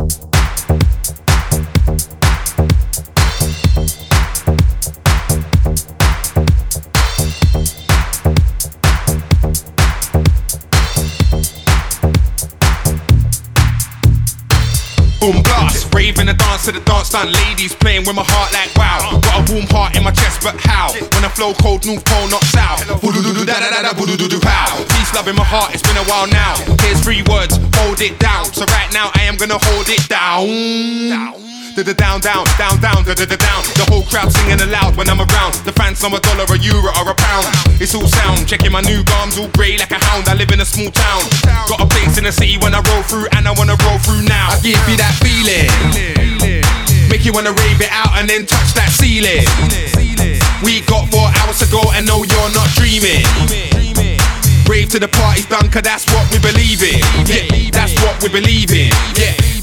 Boom blast, rave in the dance to the dance done. Ladies playing with my heart like wow. Got a warm heart in my chest, but how? When I flow cold, North Pole, not south. Peace, love in my heart, it's been a while now. Here's 3 words, hold it down. So right now I am gonna hold it down. Down, down, down, down, down. The whole crowd singing aloud when I'm around. The fans know $1, €1, or £1. It's all sound, checking my new gums, all grey like a hound. I live in a small town. Got a place in the city when I roll through, and I wanna roll through now. I give you that feeling, make you wanna rave it out and then touch that ceiling. We got 4 hours to go, and no, you're not dreaming. Rave to the party's done, cause that's what we believe in. Yeah, that's what we believe in. Yeah,